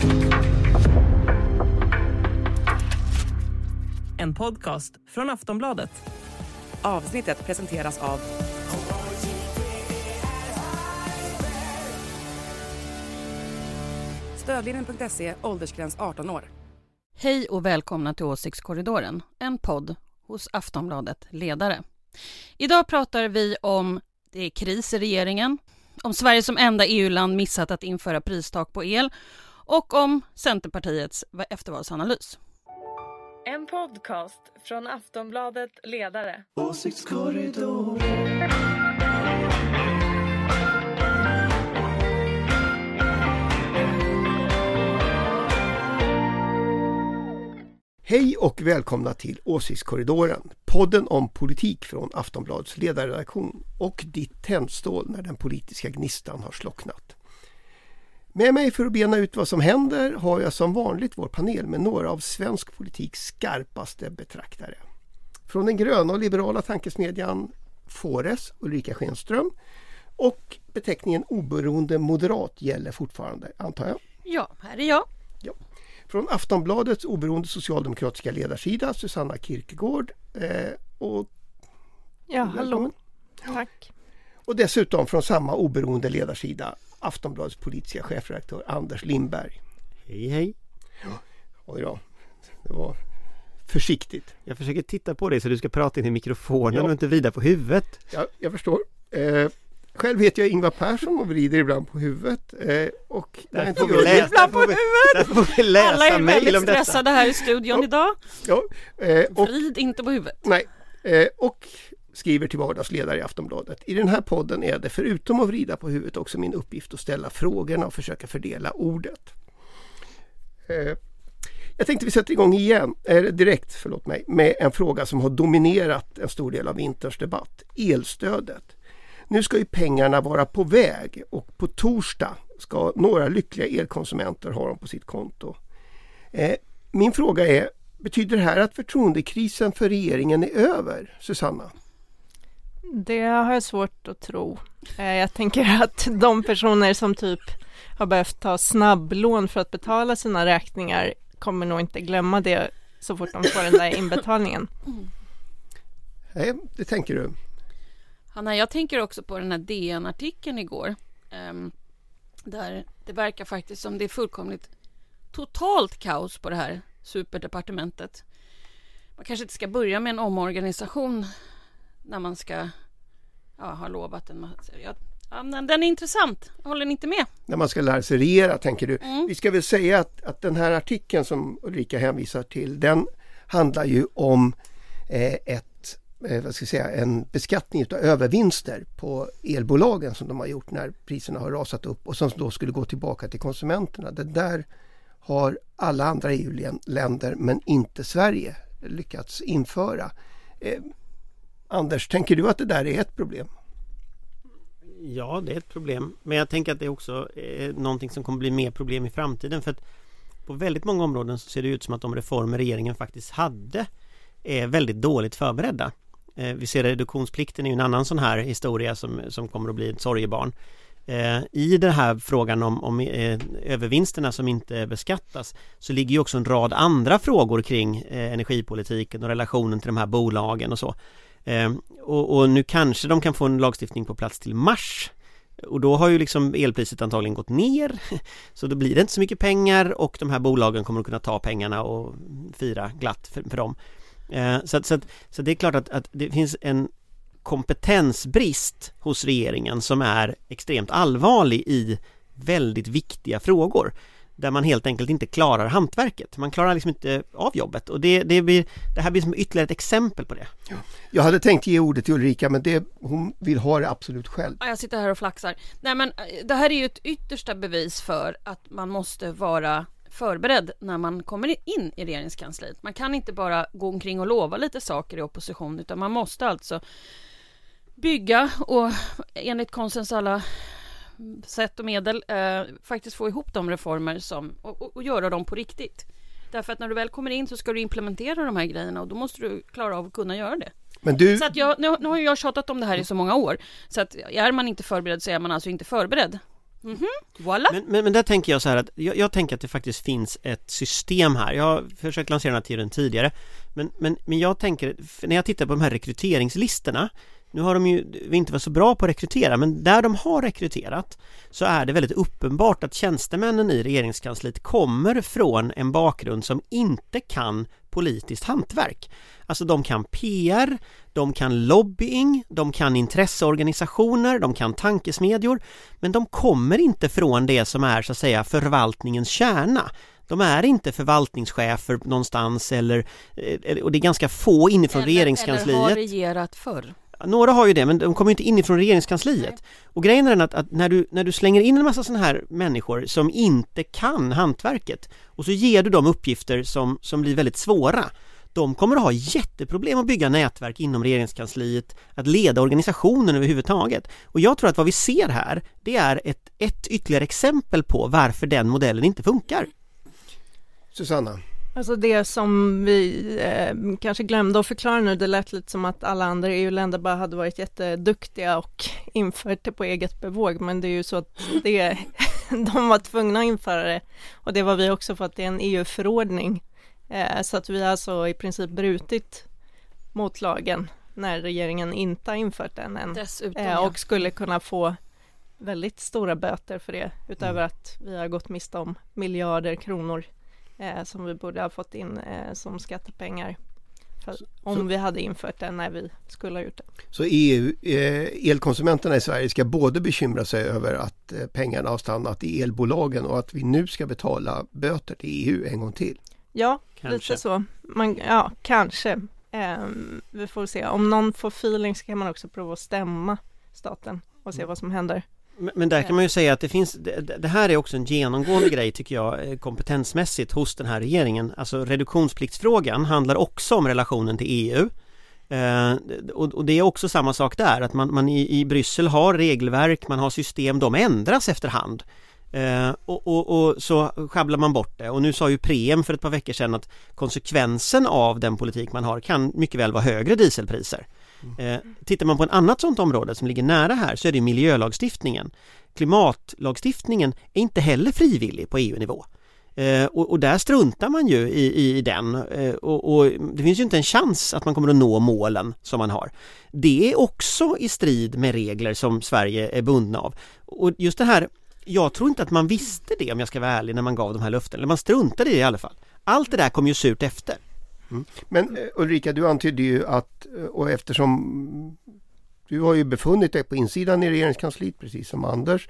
En podcast från Aftonbladet. Avsnittet presenteras av Stödlinjen.se, åldersgräns 18 år. Hej och välkomna till Åsiktskorridoren, en podd hos Aftonbladet Ledare. Idag pratar vi om det är kris i regeringen, om Sverige som enda EU-land missat att införa pristak på el och om Centerpartiets eftervalsanalys. En podcast från Aftonbladet Ledare. Åsiktskorridoren. Hej och välkomna till Åsiktskorridoren, podden om politik från Aftonbladets ledarredaktion och ditt tändstål när den politiska gnistan har slocknat. Med mig för att bena ut vad som händer har jag som vanligt vår panel med några av svensk politiks skarpaste betraktare. Från den gröna och liberala tankesmedjan Fores, Ulrika Schenström, och beteckningen oberoende moderat gäller fortfarande, antar jag. Ja, här är jag. Ja. Från Aftonbladets oberoende socialdemokratiska ledarsida, Susanna Kierkegaard. Hallå. Tack. Och dessutom från samma oberoende ledarsida, Aftonbladets politiska chefredaktör Anders Lindberg. Hej, hej. Oj då, det var försiktigt. Jag försöker titta på dig så du ska prata in i mikrofonen och inte vrida på huvudet. Ja, jag förstår. Själv heter jag Ingvar Persson och vrider ibland på huvudet. Och där får vi läsa. Alla är väldigt stressade här i studion idag. Ja, vrid inte på huvudet. Nej, och skriver till vardagsledare i Aftonbladet. I den här podden är det förutom att vrida på huvudet också min uppgift att ställa frågorna och försöka fördela ordet. Jag tänkte vi sätter igång direkt med en fråga som har dominerat en stor del av vinterns debatt. Elstödet. Nu ska ju pengarna vara på väg och på torsdag ska några lyckliga elkonsumenter ha dem på sitt konto. Min fråga är, betyder det här att förtroendekrisen för regeringen är över, Susanna? Det har jag svårt att tro. Jag tänker att de personer som typ har behövt ta snabblån för att betala sina räkningar kommer nog inte glömma det så fort de får den där inbetalningen. Nej, det tänker du. Hanna, jag tänker också på den här DN-artikeln igår. Där det verkar faktiskt som det är fullkomligt totalt kaos på det här superdepartementet. Man kanske inte ska börja med en omorganisation när man ska ha lovat en massa. Den är intressant. Håller ni inte med? När man ska lära sig regera, tänker du. Vi ska väl säga att den här artikeln som Ulrika hänvisar till, den handlar ju om en beskattning av övervinster på elbolagen som de har gjort när priserna har rasat upp och som då skulle gå tillbaka till konsumenterna. Det där har alla andra EU-länder men inte Sverige lyckats införa. Anders, tänker du att det där är ett problem? Ja, det är ett problem. Men jag tänker att det också är någonting som kommer bli mer problem i framtiden. För att på väldigt många områden så ser det ut som att de reformer regeringen faktiskt hade är väldigt dåligt förberedda. Vi ser reduktionsplikten är ju en annan sån här historia som kommer att bli ett sorgebarn. I den här frågan om övervinsterna som inte beskattas så ligger ju också en rad andra frågor kring energipolitiken och relationen till de här bolagen och så. Och nu kanske de kan få en lagstiftning på plats till mars. Och då har ju liksom elpriset antagligen gått ner. Så då blir det inte så mycket pengar och de här bolagen kommer att kunna ta pengarna och fira glatt för dem. Så det är klart att det finns en kompetensbrist hos regeringen som är extremt allvarlig i väldigt viktiga frågor där man helt enkelt inte klarar hantverket. Man klarar liksom inte av jobbet och det här blir som ytterligare ett exempel på det. Ja. Jag hade tänkt ge ordet till Ulrika men hon vill ha det absolut själv. Jag sitter här och flaxar. Nej, men det här är ju ett yttersta bevis för att man måste vara förberedd när man kommer in i regeringskansliet. Man kan inte bara gå omkring och lova lite saker i opposition utan man måste alltså bygga och enligt konsens alla sätt och medel faktiskt få ihop de reformer och göra dem på riktigt. Därför att när du väl kommer in så ska du implementera de här grejerna och då måste du klara av att kunna göra det. Men så att nu har jag tjatat om det här i så många år. Så att är man inte förberedd så är man alltså inte förberedd. Voilà. Men där tänker jag så här att jag tänker att det faktiskt finns ett system här. Jag har försökt lansera den här teorin tidigare. Men jag tänker, när jag tittar på de här rekryteringslistorna, nu har de ju inte varit så bra på att rekrytera, men där de har rekryterat så är det väldigt uppenbart att tjänstemännen i regeringskansliet kommer från en bakgrund som inte kan politiskt hantverk. Alltså de kan PR, de kan lobbying, de kan intresseorganisationer, de kan tankesmedjor, men de kommer inte från det som är så att säga förvaltningens kärna. De är inte förvaltningschefer någonstans och det är ganska få inifrån regeringskansliet. Eller har regerat förr. Några har ju det, men de kommer inte inifrån regeringskansliet. Nej. Och grejen är den att när du slänger in en massa sådana här människor som inte kan hantverket och så ger du dem uppgifter som blir väldigt svåra, de kommer att ha jätteproblem att bygga nätverk inom regeringskansliet, att leda organisationen överhuvudtaget. Och jag tror att vad vi ser här, det är ett ytterligare exempel på varför den modellen inte funkar. Susanna? Alltså det som vi kanske glömde att förklara nu, det lät lite som att alla andra EU-länder bara hade varit jätteduktiga och infört det på eget bevåg, men det är ju så att de var tvungna att införa det, och det var vi också för att det är en EU-förordning, så att vi alltså i princip brutit mot lagen när regeringen inte har infört den än. Dessutom, och skulle kunna få väldigt stora böter för det, utöver att vi har gått miste om miljarder kronor som vi borde ha fått in som skattepengar om vi hade infört det när vi skulle ha gjort det. Så elkonsumenterna i Sverige ska både bekymra sig över att pengarna har stannat i elbolagen och att vi nu ska betala böter till EU en gång till? Ja, kanske. Lite så. Kanske. Vi får se. Om någon får feeling så kan man också prova att stämma staten och se vad som händer. Men där kan man ju säga att det här är också en genomgående grej tycker jag kompetensmässigt hos den här regeringen. Alltså reduktionspliktsfrågan handlar också om relationen till EU. Och det är också samma sak där, att man i Bryssel har regelverk, man har system, de ändras efterhand. Och så schabblar man bort det. Och nu sa ju Preem för ett par veckor sedan att konsekvensen av den politik man har kan mycket väl vara högre dieselpriser. Tittar man på ett annat sånt område som ligger nära här så är det miljölagstiftningen. Klimatlagstiftningen är inte heller frivillig på EU-nivå. Och där struntar man ju i den. Och det finns ju inte en chans att man kommer att nå målen som man har. Det är också i strid med regler som Sverige är bundna av. Och just det här, jag tror inte att man visste det, om jag ska vara ärlig, när man gav de här löften. Eller man struntade i alla fall. Allt det där kom ju surt efter. Mm. Men Ulrika, du antydde ju att, och eftersom du har ju befunnit dig på insidan i regeringskansliet precis som Anders,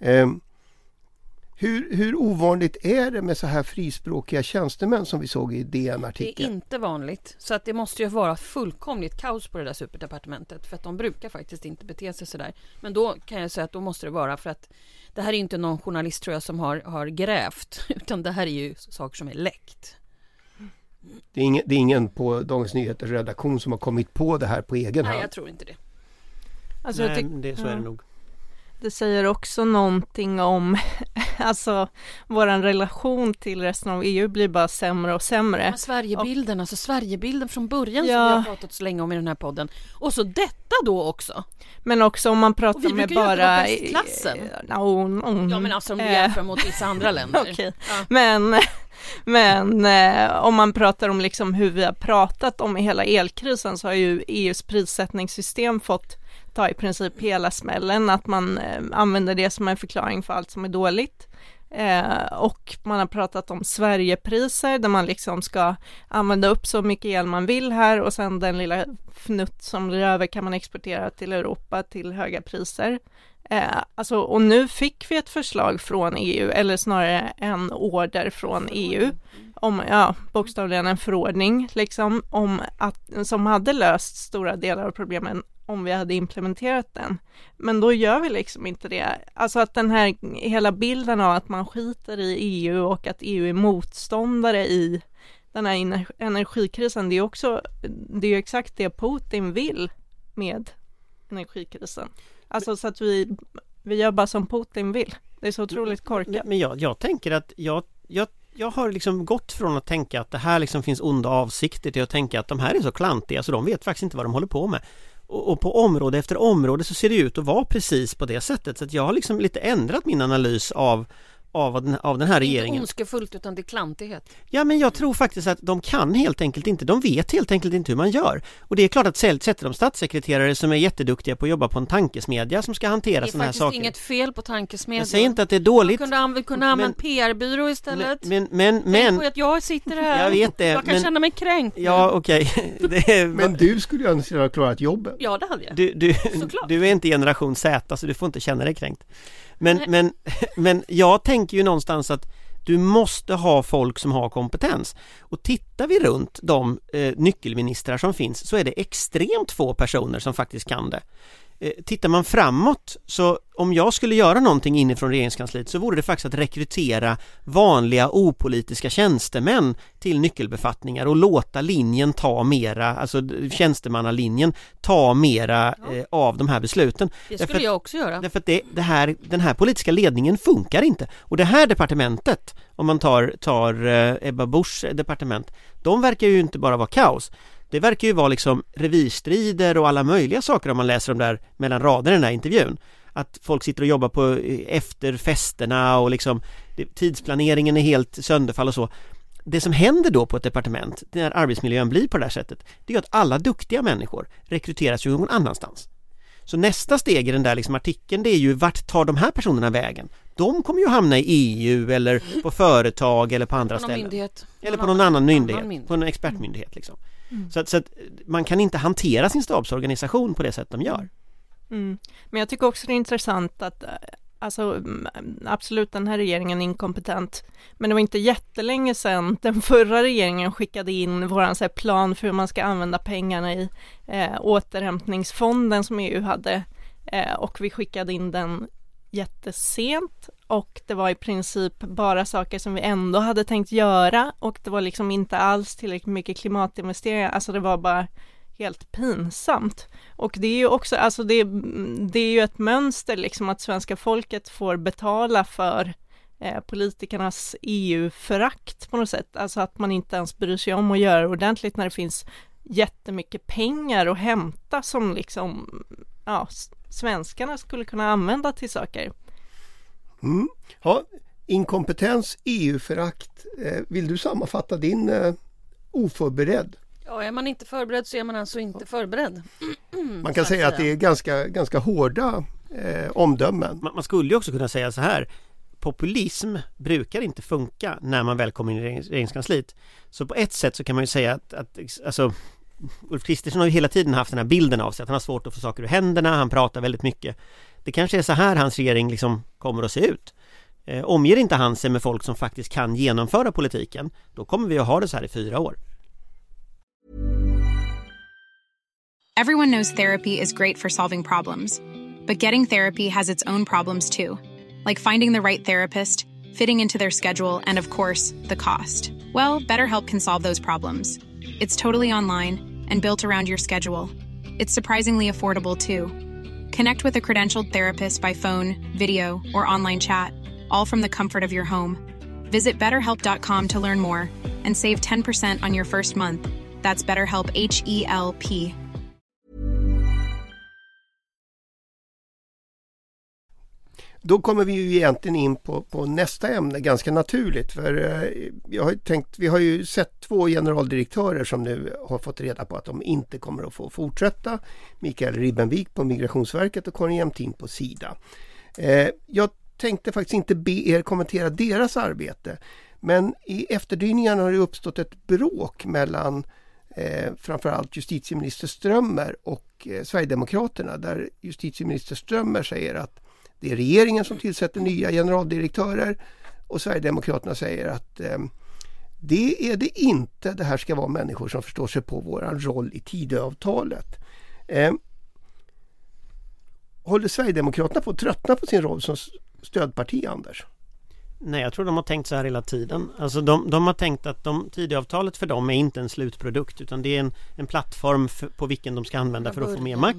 hur ovanligt är det med så här frispråkiga tjänstemän som vi såg i DN-artikeln? Det är inte vanligt, så att det måste ju vara fullkomligt kaos på det där superdepartementet, för att de brukar faktiskt inte bete sig sådär. Men då kan jag säga att då måste det vara för att det här är inte någon journalist tror jag som har grävt, utan det här är ju saker som är läckt. Det är ingen på Dagens Nyheters redaktion som har kommit på det här på egen hand? Nej, jag tror inte det. Alltså, så är det nog. Det säger också någonting om alltså våran relation till resten av EU blir bara sämre och sämre. Men Sverigebilden, alltså Sverigebilden från början som vi har pratat så länge om i den här podden. Och så detta då också. Men också om man pratar med bara klassen. Ja, men alltså om du jämför mot vissa andra länder. Okay. Ja. Men om man pratar om liksom hur vi har pratat om i hela elkrisen, så har ju EUs prissättningssystem fått ta i princip hela smällen, att man använder det som en förklaring för allt som är dåligt. Och man har pratat om Sverigepriser där man liksom ska använda upp så mycket el man vill här, och sen den lilla fnutt som blir över kan man exportera till Europa till höga priser. Alltså, och nu fick vi ett förslag från EU, eller snarare en order från EU om, bokstavligen en förordning liksom, om som hade löst stora delar av problemen om vi hade implementerat den. Men då gör vi liksom inte det. Alltså att den här hela bilden av att man skiter i EU och att EU är motståndare i den här energikrisen, det är ju exakt det Putin vill med energikrisen. Alltså så att vi gör bara som Putin vill. Det är så otroligt korkat. Men jag tänker att jag har liksom gått från att tänka att det här liksom finns onda avsikter till att tänka att de här är så klantiga så de vet faktiskt inte vad de håller på med. Och på område efter område så ser det ut att vara precis på det sättet. Så att jag har liksom lite ändrat min analys av den här regeringen. Inte ondskefullt utan det är klantighet. Ja, men jag tror faktiskt att de kan helt enkelt inte. De vet helt enkelt inte hur man gör. Och det är klart att sätter de statssekreterare som är jätteduktiga på att jobba på en tankesmedja som ska hantera sådana här saker. Det är faktiskt inget fel på tankesmedjan. Jag säger inte att det är dåligt. Man kunde använda PR-byrå istället. Men tänk på att jag sitter här. Jag vet det. Jag kan känna mig kränkt. Ja, okej. Men du skulle ju önska ha klarat jobbet. Ja, det hade jag. Du är inte generation Z, så du får inte känna dig kränkt. Men jag tänker ju någonstans att du måste ha folk som har kompetens. Och tittar vi runt de nyckelministrar som finns så är det extremt få personer som faktiskt kan det. Tittar man framåt, så om jag skulle göra någonting inifrån regeringskansliet så vore det faktiskt att rekrytera vanliga opolitiska tjänstemän till nyckelbefattningar och låta linjen ta mera, alltså tjänstemannalinjen ta mera av de här besluten. Det skulle jag också göra. Därför att den här politiska ledningen funkar inte. Och det här departementet, om man tar Ebba Buschs departement, de verkar ju inte bara vara kaos. Det verkar ju vara liksom revirstrider och alla möjliga saker om man läser om där mellan raderna i den här intervjun. Att folk sitter och jobbar på efter festerna och liksom tidsplaneringen är helt sönderfall och så. Det som händer då på ett departement när arbetsmiljön blir på det här sättet, det är att alla duktiga människor rekryteras ju någon annanstans. Så nästa steg i den där liksom artikeln, det är ju vart tar de här personerna vägen? De kommer ju hamna i EU eller på företag eller på andra ställen. Myndighet. Eller på någon annan myndighet, på en expertmyndighet liksom. Så att man kan inte hantera sin stabsorganisation på det sätt de gör. Men jag tycker också det är intressant att alltså, absolut den här regeringen är inkompetent, men det var inte jättelänge sedan den förra regeringen skickade in våran så här, plan för hur man ska använda pengarna i återhämtningsfonden som EU hade, och vi skickade in den jättesent och det var i princip bara saker som vi ändå hade tänkt göra och det var liksom inte alls tillräckligt mycket klimatinvesteringar, alltså det var bara helt pinsamt. Och det är ju också, alltså det är ju ett mönster liksom att svenska folket får betala för politikernas EU-förakt på något sätt, alltså att man inte ens bryr sig om att göra ordentligt när det finns jättemycket pengar att hämta som liksom svenskarna skulle kunna använda till saker. Ja, inkompetens, EU-förakt. Vill du sammanfatta din oförberedd? Ja, är man inte förberedd så är man alltså inte förberedd. Man kan säga att det är ganska hårda omdömen. Man skulle ju också kunna säga så här: populism brukar inte funka när man väl kommer in i regeringskansliet. Så på ett sätt så kan man ju säga att alltså, Ulf Kristersson har ju hela tiden haft den här bilden av sig att han har svårt att få saker ur händerna, han pratar väldigt mycket. Det kanske är så här hans regering liksom kommer att se ut. Omger inte han sig med folk som faktiskt kan genomföra politiken, då kommer vi att ha det så här i 4 år. Everyone knows therapy is great for solving problems. But getting therapy has its own problems too. Like finding the right therapist, fitting into their schedule, and of course, the cost. Well, BetterHelp can solve those problems. It's totally online and built around your schedule. It's surprisingly affordable too. Connect with a credentialed therapist by phone, video, or online chat, all from the comfort of your home. Visit BetterHelp.com to learn more and save 10% on your first month. That's BetterHelp, H-E-L-P. Då kommer vi ju egentligen in på nästa ämne ganska naturligt, för jag har tänkt, vi har ju sett 2 generaldirektörer som nu har fått reda på att de inte kommer att få fortsätta. Mikael Ribbenvik på Migrationsverket och Karin Jämtin på Sida. Jag tänkte faktiskt inte be er kommentera deras arbete, men i efterdyningarna har det uppstått ett bråk mellan framförallt justitieminister Strömmer och Sverigedemokraterna, där justitieminister Strömmer säger att det är regeringen som tillsätter nya generaldirektörer och Sverigedemokraterna säger att det är det inte. Det här ska vara människor som förstår sig på våran roll i Tidöavtalet. Håller Sverigedemokraterna på att tröttna på sin roll som stödparti, Anders? Nej, jag tror de har tänkt så här hela tiden. Alltså de har tänkt att Tidöavtalet för dem är inte en slutprodukt, utan det är en plattform på vilken de ska använda för att få mer makt.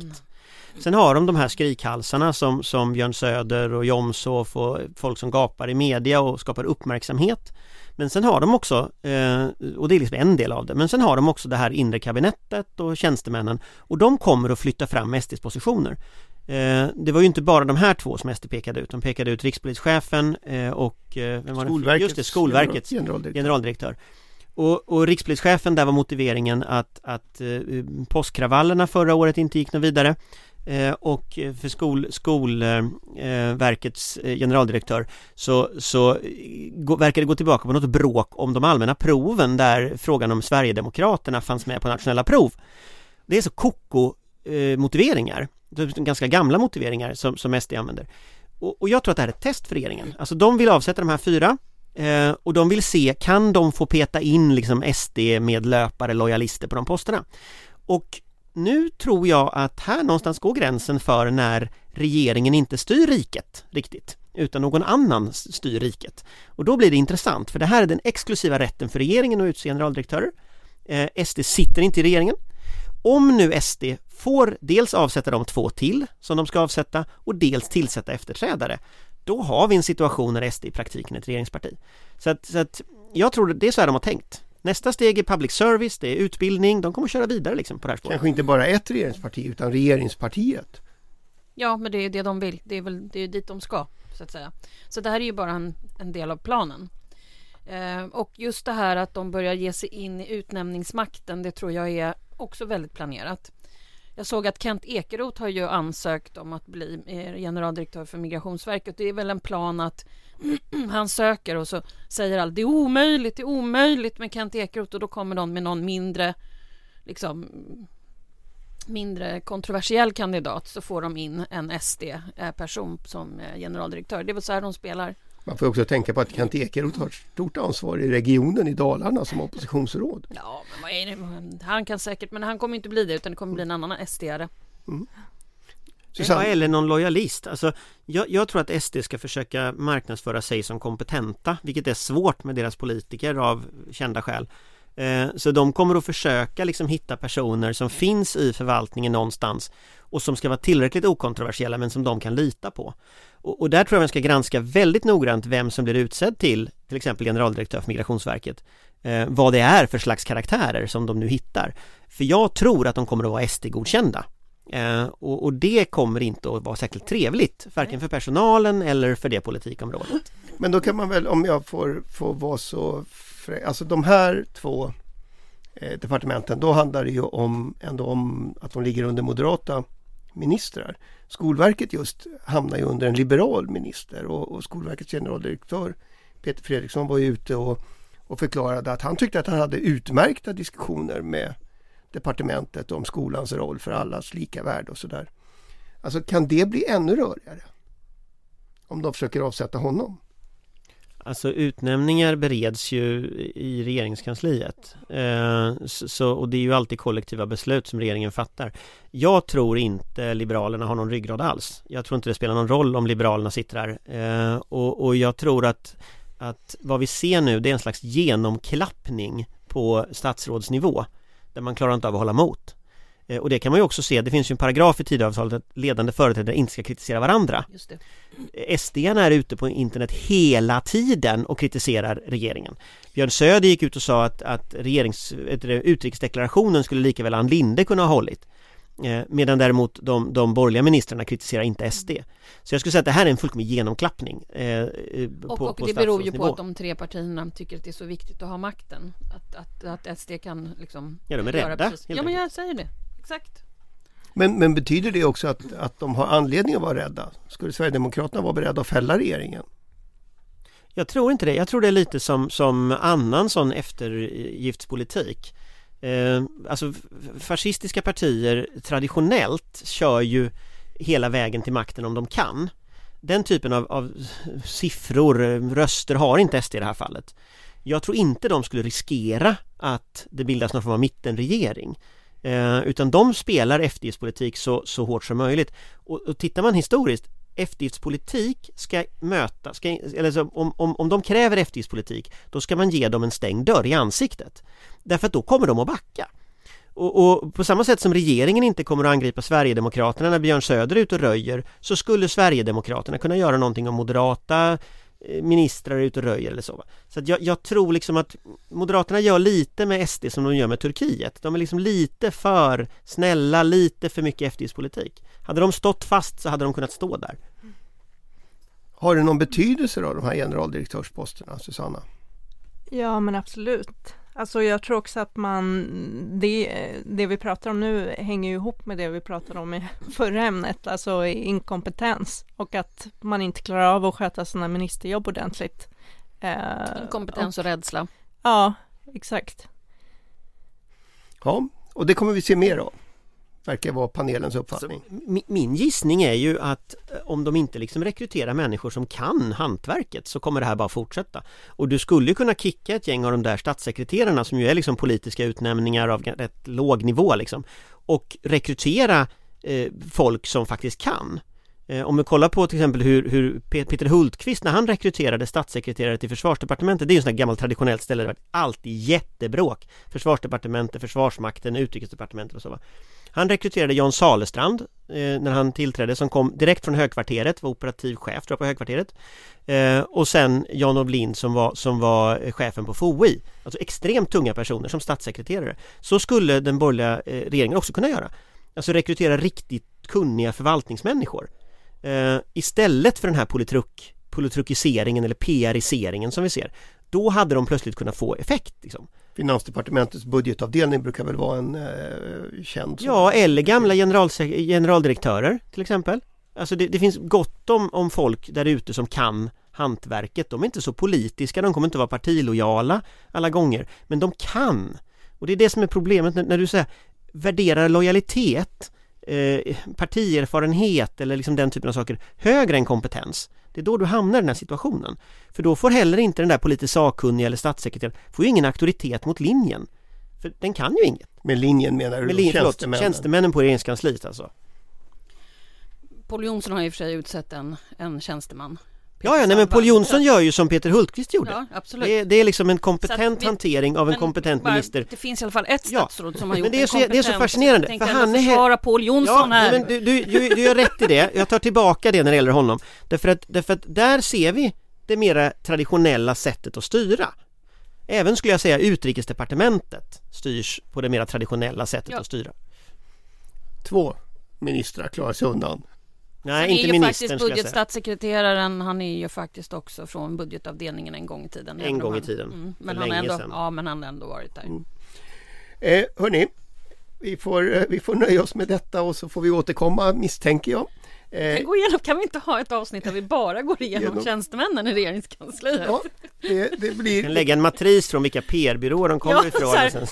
Sen har de här skrikhalsarna som Björn Söder och Jomshof och folk som gapar i media och skapar uppmärksamhet. Men sen har de också, och det är liksom en del av det, men sen har de också det här inre kabinettet och tjänstemännen, och de kommer att flytta fram SDs positioner. Det var ju inte bara de här två som SD pekade ut. De pekade ut rikspolischefen och vem var det? Just det, Skolverkets generaldirektör. Och rikspolischefen, där var motiveringen att påskkravallerna förra året inte gick något vidare. Och för Skolverkets generaldirektör så verkar det gå tillbaka på något bråk om de allmänna proven, där frågan om Sverigedemokraterna fanns med på nationella prov. Det är så koko motiveringar, ganska gamla motiveringar som SD använder. Och jag tror att det här är ett test för regeringen. Alltså de vill avsätta de här 4 och de vill se, kan de få peta in liksom SD-medlöpare, lojalister på de posterna. Och nu tror jag att här någonstans går gränsen för när regeringen inte styr riket riktigt, utan någon annan styr riket. Och då blir det intressant, för det här är den exklusiva rätten för regeringen att utse generaldirektörer. SD sitter inte i regeringen. Om nu SD får dels avsätta de 2 till som de ska avsätta och dels tillsätta efterträdare, då har vi en situation när SD i praktiken är ett regeringsparti. Så att jag tror det är så här de har tänkt. Nästa steg är public service, det är utbildning, de kommer att köra vidare liksom på det här spåret. Kanske inte bara ett regeringsparti utan regeringspartiet. Ja, men det är det de vill. Det är dit de ska, så att säga. Så det här är ju bara en del av planen. Och just det här att de börjar ge sig in i utnämningsmakten, det tror jag är också väldigt planerat. Jag såg att Kent Ekeroth har ju ansökt om att bli generaldirektör för Migrationsverket. Det är väl en plan att han söker och så säger alla det är omöjligt med Kent Ekeroth, och då kommer de med någon mindre kontroversiell kandidat, så får de in en SD-person som generaldirektör. Det är väl så här de spelar. Man får också tänka på att Kent Ekeroth har stort ansvar i regionen i Dalarna som oppositionsråd. Ja, men vad är det? Han kan säkert, men han kommer inte bli det, utan det kommer bli en annan SD-are. Mm. Eller någon lojalist. Alltså, jag tror att SD ska försöka marknadsföra sig som kompetenta, vilket är svårt med deras politiker av kända skäl. Så de kommer att försöka liksom hitta personer som finns i förvaltningen någonstans och som ska vara tillräckligt okontroversiella men som de kan lita på. Och där tror jag man ska granska väldigt noggrant vem som blir utsedd till exempel generaldirektör för Migrationsverket. Vad det är för slags karaktärer som de nu hittar. För jag tror att de kommer att vara SD-godkända. Och det kommer inte att vara särskilt trevligt, varken för personalen eller för det politikområdet. Men då kan man väl, om jag får vara så alltså de här 2 departementen, då handlar det ju ändå om att de ligger under moderata ministrar. Skolverket just hamnar ju under en liberal minister, och Skolverkets generaldirektör Peter Fredriksson var ju ute och förklarade att han tyckte att han hade utmärkta diskussioner med departementet om skolans roll för allas lika värde och sådär. Alltså kan det bli ännu rörigare om de försöker avsätta honom? Alltså utnämningar bereds ju i regeringskansliet. Och det är ju alltid kollektiva beslut som regeringen fattar. Jag tror inte Liberalerna har någon ryggrad alls. Jag tror inte det spelar någon roll om Liberalerna sitter här. Och jag tror att vad vi ser nu, det är en slags genomklappning på statsrådsnivå där man klarar inte av att hålla mot. Och det kan man ju också se, det finns ju en paragraf i Tidöavtalet att ledande företrädare inte ska kritisera varandra. Just det. SD-arna är ute på internet hela tiden och kritiserar regeringen. Björn Söder gick ut och sa att utrikesdeklarationen skulle lika väl Ann Linde kunna ha hållit. Medan däremot de borgerliga ministrarna kritiserar inte SD. Så jag skulle säga att det här är en fullkomlig genomklappning och det beror ju på att de 3 partierna tycker att det är så viktigt att ha makten. Att SD kan liksom... Ja, de är rädda. Ja, men jag säger det. Exakt. Men betyder det också att de har anledning att vara rädda? Skulle Sverigedemokraterna vara beredda att fälla regeringen? Jag tror inte det. Jag tror det är lite som annan sån eftergiftspolitik. Alltså fascistiska partier traditionellt kör ju hela vägen till makten om de kan. Den typen av siffror, röster har inte SD i det här fallet. Jag tror inte de skulle riskera att det bildas någon form av mittenregering. Utan de spelar eftergiftspolitik så hårt som möjligt. Och tittar man historiskt, eftergiftspolitik ska möta, om de kräver eftergiftspolitik, då ska man ge dem en stängd dörr i ansiktet. Därför att då kommer de att backa. Och på samma sätt som regeringen inte kommer att angripa Sverigedemokraterna när Björn Söder är ute och röjer, så skulle Sverigedemokraterna kunna göra någonting om moderata ministrar är ute och röjer eller så. Så att jag tror liksom att Moderaterna gör lite med SD som de gör med Turkiet. De är liksom lite för snälla, lite för mycket eftergiftspolitik. Hade de stått fast så hade de kunnat stå där. Har det någon betydelse då, de här generaldirektörsposterna, Susanna? Ja, men absolut. Alltså jag tror också att det vi pratar om nu hänger ju ihop med det vi pratade om i förra ämnet, alltså inkompetens, och att man inte klarar av att sköta sina ministerjobb ordentligt. Inkompetens och rädsla. Ja, exakt. Ja, och det kommer vi se mer av. Verkar vara panelens uppfattning. Alltså, min gissning är ju att om de inte liksom rekryterar människor som kan hantverket, så kommer det här bara fortsätta. Och du skulle kunna kicka ett gäng av de där statssekreterarna som ju är liksom politiska utnämningar av rätt låg nivå liksom, och rekrytera folk som faktiskt kan. Om vi kollar på till exempel hur Peter Hultqvist, när han rekryterade statssekreterare till försvarsdepartementet, det är ju en sån här gammalt traditionellt ställe där det alltid jättebråk. Försvarsdepartementet, försvarsmakten, utrikesdepartementet och så va. Han rekryterade Jan Salestrand när han tillträdde, som kom direkt från högkvarteret, var operativ chef tror jag på högkvarteret. Och sen Jan Ovlin som var chefen på FOI. Alltså extremt tunga personer som statssekreterare. Så skulle den borgerliga regeringen också kunna göra. Alltså rekrytera riktigt kunniga förvaltningsmänniskor. Istället för den här politrukiseringen eller PR-iseringen som vi ser. Då hade de plötsligt kunnat få effekt liksom. Finansdepartementets budgetavdelning brukar väl vara en känd... Ja, eller gamla generaldirektörer till exempel. Alltså det finns gott om folk där ute som kan hantverket. De är inte så politiska, de kommer inte vara partilojala alla gånger. Men de kan. Och det är det som är problemet när du säger värderar lojalitet, partierfarenhet eller liksom den typen av saker högre än kompetens. Det är då du hamnar i den här situationen. För då får heller inte den där politiskt sakkunniga eller statssekreteraren får ju ingen auktoritet mot linjen. För den kan ju inget. Med linjen menar du tjänstemännen på regeringskansliet alltså. Paul Jonsson har ju för sig utsett en tjänsteman. Ja, men Paul Jonsson gör ju som Peter Hultqvist gjorde. Ja, absolut. Det är liksom en kompetent hantering av en kompetent minister. Det finns i alla fall ett statsråd som har gjort men det är så fascinerande. För han är försvara Paul Jonsson här. Men du gör rätt i det. Jag tar tillbaka det när det gäller honom. Därför att där ser vi det mera traditionella sättet att styra. Även skulle jag säga utrikesdepartementet styrs på det mera traditionella sättet att styra. 2 ministrar klarar sig undan. Nej, inte ministern. Faktiskt budgetstatssekreteraren, han är ju faktiskt också från budgetavdelningen en gång i tiden. Men han har ändå varit där. Hörni, vi får nöja oss med detta och så får vi återkomma, misstänker jag. Kan vi inte ha ett avsnitt där vi bara går igenom tjänstemännen i regeringskansliet? Ja, det blir... kan lägga en matris från vilka PR-byråer de kommer ifrån.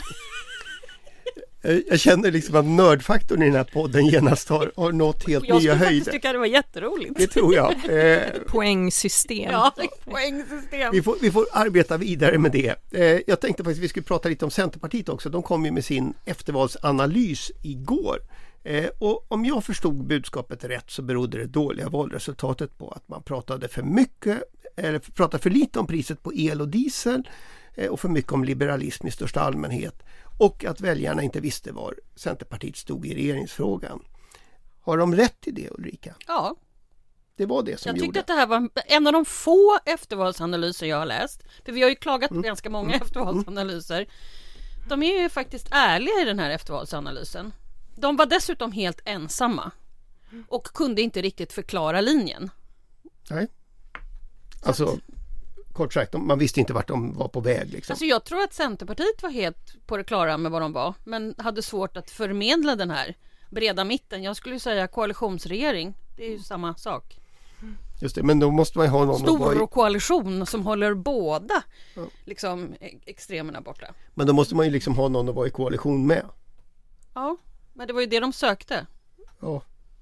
Jag känner liksom att nördfaktorn i den här podden genast har nått helt nya höjder. Jag skulle tycka det var jätteroligt. Det tror jag. Poängsystem. Ja, poängsystem. Vi får arbeta vidare med det. Jag tänkte faktiskt att vi skulle prata lite om Centerpartiet också. De kom ju med sin eftervalsanalys igår. Och om jag förstod budskapet rätt så berodde det dåliga valresultatet på att man pratade för lite om priset på el och diesel och för mycket om liberalism i största allmänhet. Och att väljarna inte visste var Centerpartiet stod i regeringsfrågan. Har de rätt i det, Ulrika? Ja. Det var det som jag gjorde. tyckte att det här var en av de få eftervalsanalyser jag har läst. För vi har ju klagat på ganska många eftervalsanalyser. De är ju faktiskt ärliga i den här eftervalsanalysen. De var dessutom helt ensamma. Och kunde inte riktigt förklara linjen. Nej. Alltså... Kort sagt, man visste inte vart de var på väg. Liksom. Alltså jag tror att Centerpartiet var helt på det klara med vad de var. Men hade svårt att förmedla den här breda mitten. Jag skulle säga koalitionsregering. Det är ju samma sak. Just det, men då måste man ha någon... Stor koalition som håller båda liksom, extremerna borta. Men då måste man ju liksom ha någon att vara i koalition med. Ja, men det var ju det de sökte. Ja.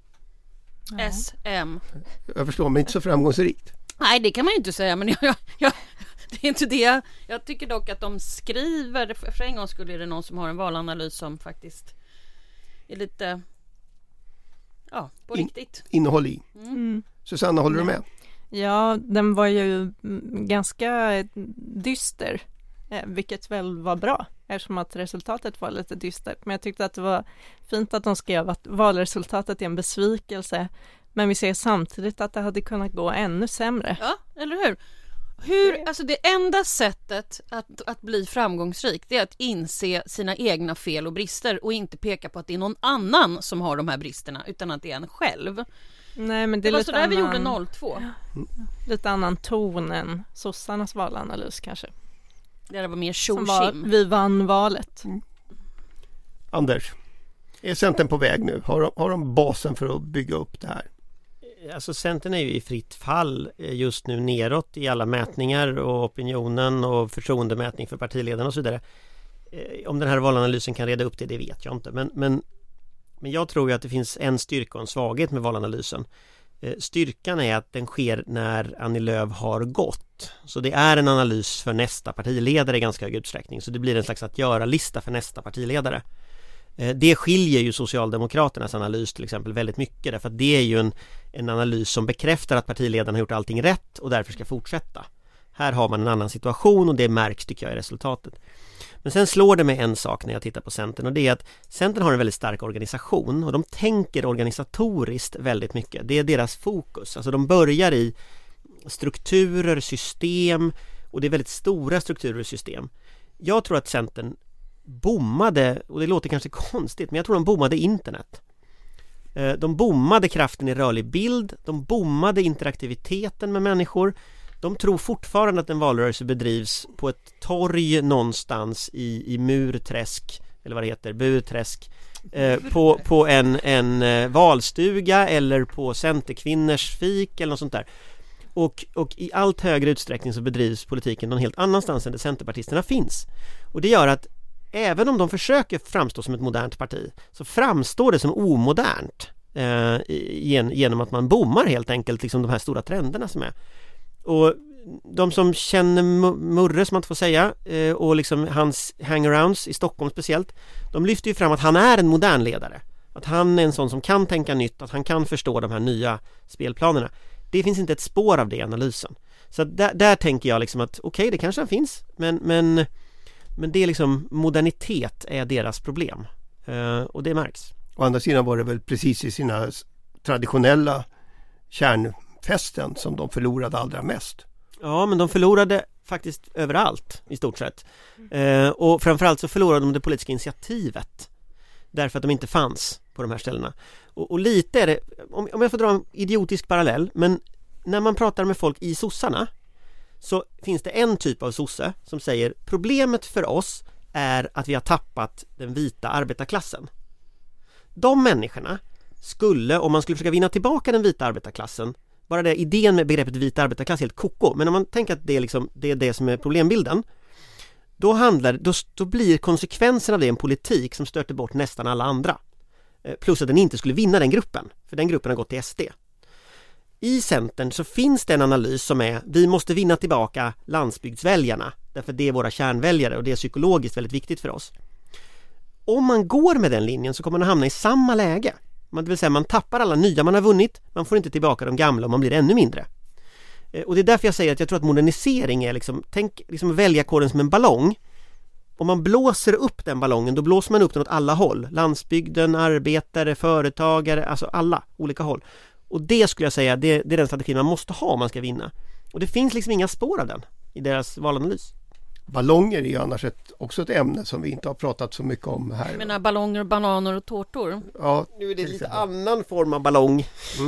SM. Jag förstår, men inte så framgångsrikt. Nej, det kan man ju inte säga, men det är inte det. Jag tycker dock att de skriver, för en gång skulle det någon som har en valanalys som faktiskt är lite på riktigt. Innehåll i. Susanna, håller du med? Ja, den var ju ganska dyster, vilket väl var bra. eftersom att resultatet var lite dystert. Men jag tyckte att det var fint att de skrev att valresultatet är en besvikelse, men vi ser samtidigt att det hade kunnat gå ännu sämre. Ja, eller hur? Alltså det enda sättet att bli framgångsrik, det är att inse sina egna fel och brister och inte peka på att det är någon annan som har de här bristerna, utan att det är en själv. Nej, men det var lite så där vi annan, gjorde 02. Lite annan ton än sossarnas valanalys kanske. Det var mer Som tjo-tjim. vi vann valet. Anders, är Centern på väg nu? Har de basen för att bygga upp det här? Alltså Centern är ju i fritt fall just nu neråt i alla mätningar och opinionen och förtroendemätning för partiledarna och så vidare. Om den här valanalysen kan reda upp det vet jag inte. Men jag tror ju att det finns en styrka och en svaghet med valanalysen. Styrkan är att den sker när Annie Lööf har gått. Så det är en analys för nästa partiledare i ganska hög utsträckning. Så det blir en slags att göra-lista för nästa partiledare. Det skiljer ju Socialdemokraternas analys till exempel väldigt mycket, därför att det är ju en analys som bekräftar att partiledaren har gjort allting rätt och därför ska fortsätta. Här har man en annan situation och det märks tycker jag i resultatet. Men sen slår det mig en sak när jag tittar på Centern, och det är att Centern har en väldigt stark organisation och de tänker organisatoriskt väldigt mycket. Det är deras fokus. Alltså de börjar i strukturer, system, och det är väldigt stora strukturer och system. Jag tror att Centern bommade, och det låter kanske konstigt, men jag tror de bommade internet. De bommade kraften i rörlig bild, de bommade interaktiviteten med människor. De tror fortfarande att en valrörelse bedrivs på ett torg någonstans i Murträsk, eller vad det heter, Burträsk, på en valstuga eller på Centerkvinnors fik eller något sånt där. Och i allt högre utsträckning så bedrivs politiken någon helt annanstans än där centerpartisterna finns. Och det gör att även om de försöker framstå som ett modernt parti så framstår det som omodernt genom att man bommar helt enkelt liksom de här stora trenderna som är. Och de som känner Murre, som man inte får säga, och liksom hans hangarounds i Stockholm speciellt, de lyfter ju fram att han är en modern ledare. Att han är en sån som kan tänka nytt, att han kan förstå de här nya spelplanerna. Det finns inte ett spår av det i analysen. Så där tänker jag liksom att okej, det kanske finns, men det är liksom modernitet är deras problem. Och det märks. Å andra sidan var det väl precis i sina traditionella kärnfästen som de förlorade allra mest. Ja, men de förlorade faktiskt överallt i stort sett. Och framförallt så förlorade de det politiska initiativet därför att de inte fanns på de här ställena. Och lite är det, om jag får dra en idiotisk parallell, men när man pratar med folk i sossarna så finns det en typ av sosse som säger problemet för oss är att vi har tappat den vita arbetarklassen. De människorna skulle, om man skulle försöka vinna tillbaka den vita arbetarklassen, bara det idén med begreppet vita arbetarklass är helt koko, men om man tänker att det är, liksom, det är det som är problembilden, då blir konsekvensen av det en politik som stöter bort nästan alla andra. Plus att den inte skulle vinna den gruppen, för den gruppen har gått till SD. I Centern så finns det en analys som är vi måste vinna tillbaka landsbygdsväljarna, därför det är våra kärnväljare och det är psykologiskt väldigt viktigt för oss. Om man går med den linjen så kommer man att hamna i samma läge. Det vill säga man tappar alla nya man har vunnit, man får inte tillbaka de gamla och man blir ännu mindre. Och det är därför jag säger att jag tror att modernisering är tänk väljarkåren som en ballong. Om man blåser upp den ballongen, då blåser man upp den åt alla håll. Landsbygden, arbetare, företagare, alltså alla olika håll. Och det skulle jag säga, det är den strategin man måste ha om man ska vinna. Och det finns liksom inga spår av den i deras valanalys. Ballonger är ju annars också ett ämne som vi inte har pratat så mycket om här. Jag menar ballonger, bananer och tårtor. Ja, nu är det lite annan form av ballong.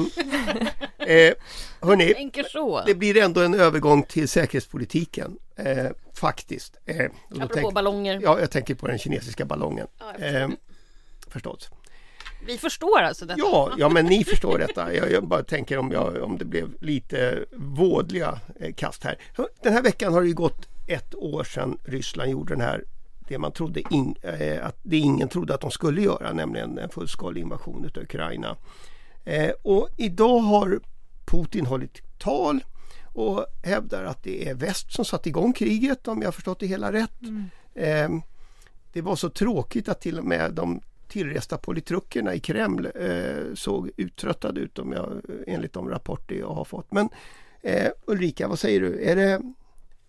Hörrni, så. det blir ändå en övergång till säkerhetspolitiken. Faktiskt. Apropå ballonger. Ja, jag tänker på den kinesiska ballongen. Förstås. Vi förstår alltså detta. Ja, men ni förstår detta. Jag bara tänker om det blev lite vådliga kast här. Den här veckan har det ju gått 1 år sedan Ryssland gjorde den här, det man trodde att det ingen trodde att de skulle göra, nämligen en fullskalig invasion av Ukraina. Och idag har Putin hållit tal och hävdar att det är väst som satt igång kriget, om jag har förstått det hela rätt. Det var så tråkigt att till och med de tillresta politrukerna i Kreml såg uttröttade ut enligt de rapporter jag har fått. Men Ulrika, vad säger du?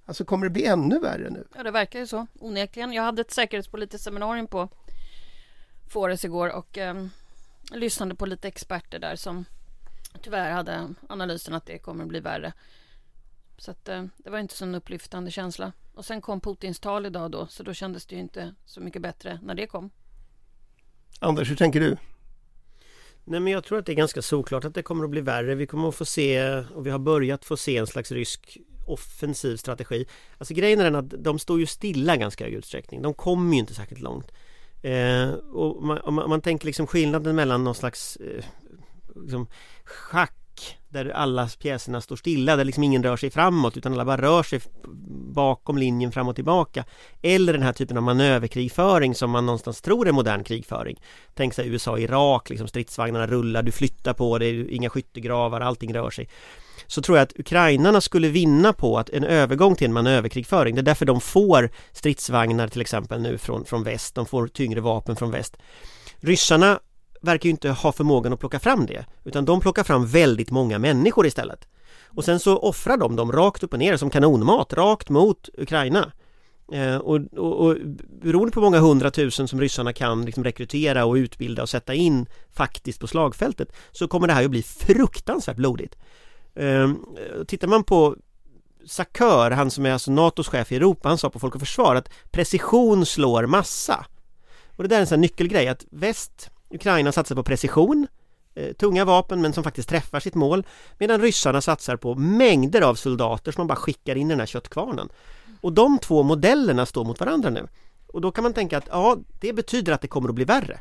Alltså kommer det bli ännu värre nu? Ja, det verkar ju så, onekligen. Jag hade ett säkerhetspolitiskt seminarium på Fores igår och lyssnade på lite experter där som tyvärr hade analysen att det kommer att bli värre. Så att, det var inte så en upplyftande känsla. Och sen kom Putins tal idag då, så då kändes det ju inte så mycket bättre när det kom. Anders, hur tänker du? Nej, men jag tror att det är ganska såklart att det kommer att bli värre. Vi kommer att få se, och vi har börjat få se en slags rysk offensiv strategi. Alltså grejen är den att de står ju stilla ganska i utsträckning. De kommer ju inte särskilt långt. Och man tänker liksom skillnaden mellan någon slags liksom schack där alla pjäserna står stilla, där liksom ingen rör sig framåt utan alla bara rör sig bakom linjen fram och tillbaka, eller den här typen av manöverkrigföring som man någonstans tror är modern krigföring. Tänk sig USA och Irak, liksom stridsvagnarna rullar, du flyttar på det, inga skyttegravar, allting rör sig. Så tror jag att ukrainarna skulle vinna på att en övergång till en manöverkrigföring. Det är därför de får stridsvagnar till exempel nu från väst, de får tyngre vapen från väst. Ryssarna verkar ju inte ha förmågan att plocka fram det, utan de plockar fram väldigt många människor istället. Och sen så offrar de dem rakt upp och ner som kanonmat, rakt mot Ukraina. Och beroende på många 100 000 som ryssarna kan liksom rekrytera och utbilda och sätta in faktiskt på slagfältet, så kommer det här att bli fruktansvärt blodigt. Tittar man på Sakör, han som är alltså NATOs chef i Europa, han sa på Folk och Försvar att precision slår massa. Och det där är en sån här nyckelgrej, att Ukraina satsar på precision, tunga vapen men som faktiskt träffar sitt mål, medan ryssarna satsar på mängder av soldater som man bara skickar in i den här köttkvarnen. Och de två modellerna står mot varandra nu. Och då kan man tänka att ja, det betyder att det kommer att bli värre.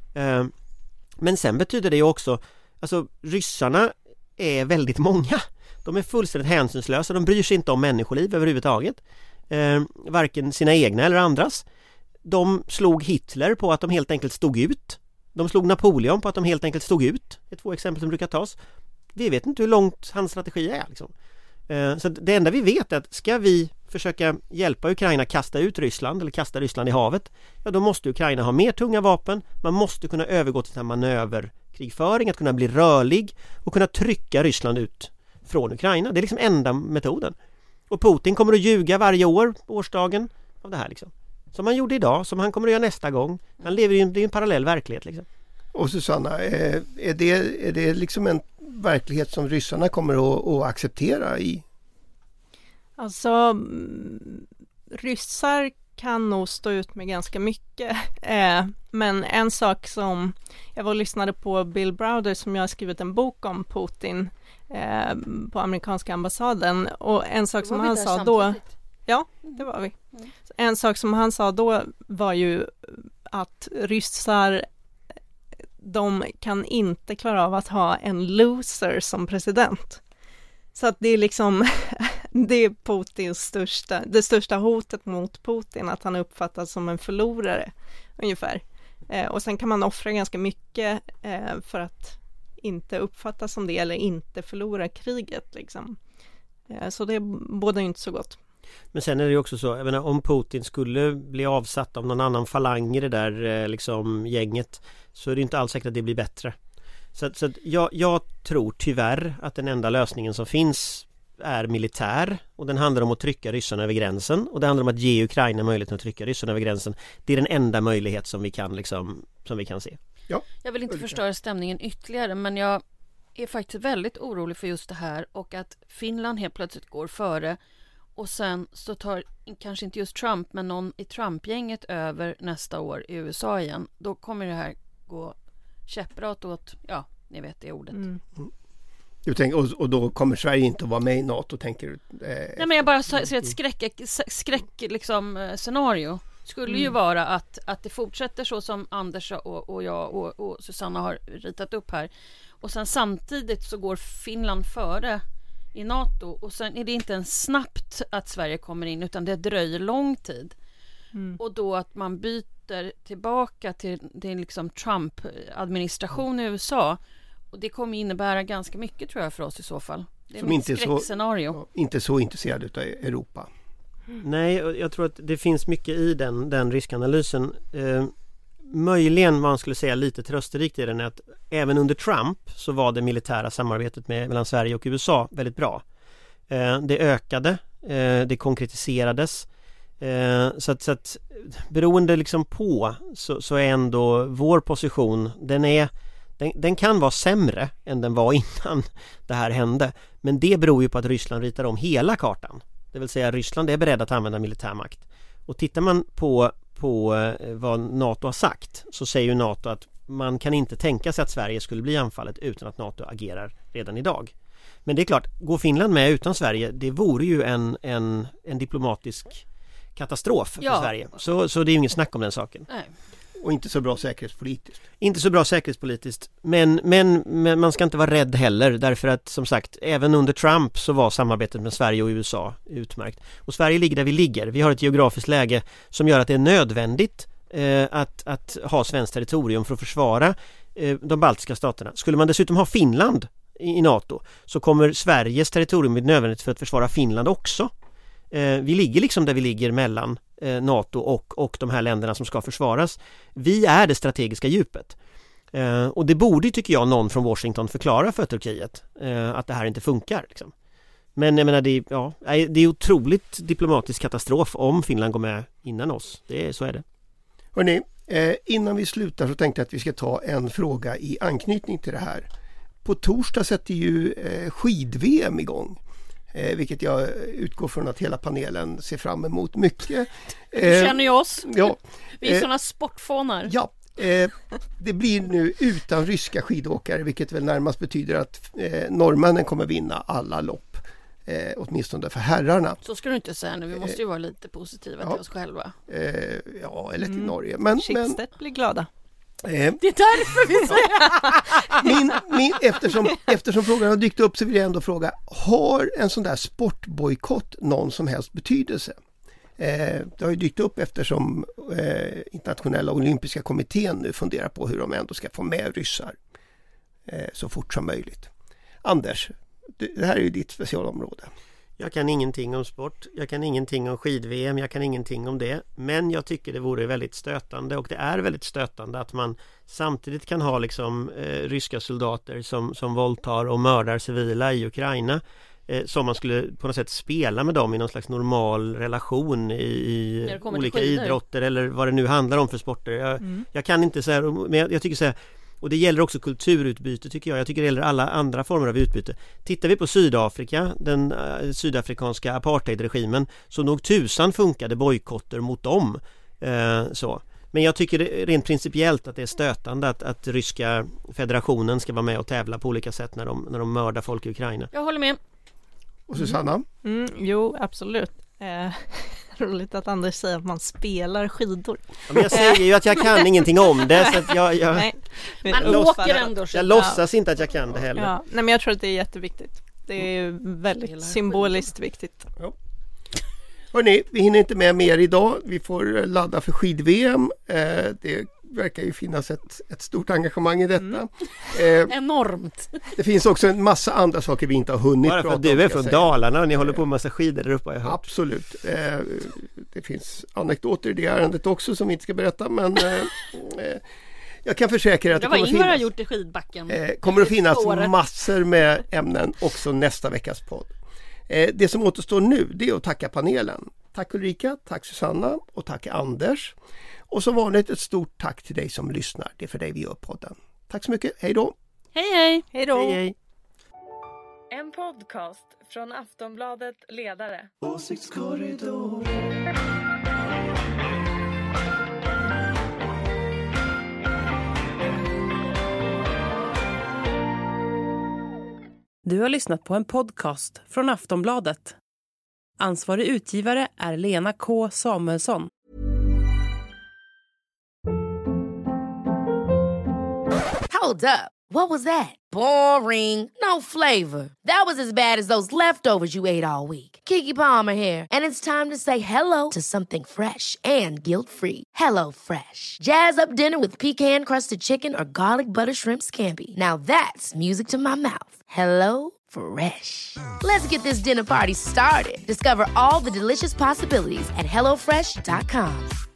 Men sen betyder det ju också, alltså ryssarna är väldigt många. De är fullständigt hänsynslösa, de bryr sig inte om människoliv överhuvudtaget. Varken sina egna eller andras. De slog Hitler på att de helt enkelt stod ut. De slog Napoleon på att de helt enkelt stod ut. Det är två exempel som brukar tas. Vi vet inte hur långt hans strategi är. Liksom. Så det enda vi vet är att ska vi försöka hjälpa Ukraina kasta ut Ryssland eller kasta Ryssland i havet, ja då måste Ukraina ha mer tunga vapen. Man måste kunna övergå till en manöverkrigföring, att kunna bli rörlig och kunna trycka Ryssland ut från Ukraina. Det är liksom enda metoden. Och Putin kommer att ljuga varje år på årsdagen av det här liksom. Som han gjorde idag, som han kommer att göra nästa gång. Han lever i en parallell verklighet liksom. Och Susanna, är det liksom en verklighet som ryssarna kommer att acceptera i? Alltså, ryssar kan nog stå ut med ganska mycket. Men en sak som jag var och lyssnade på Bill Browder som jag har skrivit en bok om Putin på amerikanska ambassaden. Och en sak som han sa då... Ja, det var vi. En sak som han sa då var ju att ryssar, de kan inte klara av att ha en loser som president. Så att det är liksom det är Putins det största hotet mot Putin, att han uppfattas som en förlorare ungefär. Och sen kan man offra ganska mycket för att inte uppfattas som det eller inte förlora kriget liksom. Så det båda är inte så gott. Men sen är det ju också så, jag menar, om Putin skulle bli avsatt av någon annan falang i det där liksom gänget, så är det inte alls säkert att det blir bättre. Så att jag tror tyvärr att den enda lösningen som finns är militär, och den handlar om att trycka ryssarna över gränsen, och det handlar om att ge Ukraina möjligheten att trycka ryssarna över gränsen. Det är den enda möjlighet som vi kan se. Ja. Jag vill inte förstöra stämningen ytterligare, men jag är faktiskt väldigt orolig för just det här, och att Finland helt plötsligt går före. Och sen så tar kanske inte just Trump, men någon i Trump-gänget över nästa år i USA igen. Då kommer det här gå käpprat åt, ja, ni vet det ordet. Du tänker, och då kommer Sverige inte att vara med i NATO, tänker du? Nej, men jag bara ser ett skräck liksom, scenario. Skulle ju vara att det fortsätter så som Anders och jag och Susanna har ritat upp här. Och sen samtidigt så går Finland före i NATO, och sen är det inte en snabbt att Sverige kommer in, utan det dröjer lång tid. Och då att man byter tillbaka till liksom Trump-administration i USA, och det kommer innebära ganska mycket tror jag för oss i så fall. Det är som ett skräckscenario. Inte så intresserad utav Europa. Nej, jag tror att det finns mycket i den riskanalysen. Möjligen man skulle säga lite trösterikt i den är att även under Trump så var det militära samarbetet mellan Sverige och USA väldigt bra. Det ökade, det konkretiserades. Så att beroende liksom på så är ändå vår position, den kan vara sämre än den var innan det här hände. Men det beror ju på att Ryssland ritar om hela kartan. Det vill säga Ryssland är beredd att använda militärmakt. Och tittar man på vad NATO har sagt, så säger ju NATO att man kan inte tänka sig att Sverige skulle bli anfallet utan att NATO agerar redan idag. Men det är klart, går Finland med utan Sverige, det vore ju en diplomatisk katastrof för Sverige. Så det är ju inget snack om den saken. Nej. Och inte så bra säkerhetspolitiskt. Inte så bra säkerhetspolitiskt. Men man ska inte vara rädd heller. Därför att som sagt, även under Trump så var samarbetet med Sverige och USA utmärkt. Och Sverige ligger där vi ligger. Vi har ett geografiskt läge som gör att det är nödvändigt att ha svenskt territorium för att försvara de baltiska staterna. Skulle man dessutom ha Finland i NATO, så kommer Sveriges territorium bli nödvändigt för att försvara Finland också. Vi ligger liksom där vi ligger mellan NATO och de här länderna som ska försvaras. Vi är det strategiska djupet. Och det borde, tycker jag, någon från Washington förklara för Turkiet att det här inte funkar. Liksom. Men jag menar, det är otroligt diplomatisk katastrof om Finland går med innan oss. Så är det. Hörrni, innan vi slutar så tänkte jag att vi ska ta en fråga i anknytning till det här. På torsdag sätter ju skid-VM igång. Vilket jag utgår från att hela panelen ser fram emot mycket. Du känner ju oss. Ja. Vi är sådana sportfånar. Ja, det blir nu utan ryska skidåkare, vilket väl närmast betyder att norrmännen kommer vinna alla lopp. Åtminstone för herrarna. Så ska du inte säga nu, vi måste ju vara lite positiva till oss själva. Eller till Norge. Schibsted blir glada. Det är därför vi säger. Eftersom frågan har dykt upp så vill jag ändå fråga, har en sån där sportbojkott någon som helst betydelse? Det har ju dykt upp eftersom internationella olympiska kommittén nu funderar på hur de ändå ska få med ryssar så fort som möjligt. Anders, det här är ju ditt specialområde. Jag kan ingenting om sport, jag kan ingenting om skid-VM, jag kan ingenting om det. Men jag tycker det vore väldigt stötande, och det är väldigt stötande att man samtidigt kan ha liksom ryska soldater som våldtar och mördar civila i Ukraina. Som man skulle på något sätt spela med dem i någon slags normal relation i olika idrotter eller vad det nu handlar om för sporter. Jag kan inte säga, men jag tycker så här. Och det gäller också kulturutbyte, tycker jag. Jag tycker det gäller alla andra former av utbyte. Tittar vi på Sydafrika, den sydafrikanska apartheidregimen, så nog tusan funkade bojkotter mot dem. Så. Men jag tycker det, rent principiellt, att det är stötande att ryska federationen ska vara med och tävla på olika sätt när de mördar folk i Ukraina. Jag håller med. Och Susanna? Jo, absolut. Roligt att Anders säger att man spelar skidor. Ja, men jag säger ju att jag kan ingenting om det, så att jag Nej, man åker ändå skidor. Jag låtsas inte att jag kan det heller. Ja, nej, men jag tror att det är jätteviktigt. Det är väldigt symboliskt viktigt. Ja. Hörrni, vi hinner inte med mer idag. Vi får ladda för skid-VM. Det verkar ju finnas ett stort engagemang i detta. Enormt. Det finns också en massa andra saker vi inte har hunnit prata om. Bara för att du är från Dalarna och ni håller på med massa skidor där uppe. Absolut. Det finns anekdoter i det ärendet också som vi inte ska berätta, men jag kan försäkra att det kommer att finnas massor med ämnen också nästa veckas podd. Det som återstår nu, det är att tacka panelen. Tack Ulrika, tack Susanna och tack Anders. Och som vanligt ett stort tack till dig som lyssnar. Det är för dig vi gör podden. Tack så mycket, hej då! Hej hej! Hej då! Hej, hej. En podcast från Aftonbladet Ledare. Åsiktskorridor. Du har lyssnat på en podcast från Aftonbladet. Ansvarig utgivare är Lena K. Samuelsson. Hold up. What was that? Boring. No flavor. That was as bad as those leftovers you ate all week. Keke Palmer here, and it's time to say hello to something fresh and guilt-free. Hello Fresh. Jazz up dinner with pecan-crusted chicken or garlic butter shrimp scampi. Now that's music to my mouth. Hello Fresh. Let's get this dinner party started. Discover all the delicious possibilities at HelloFresh.com.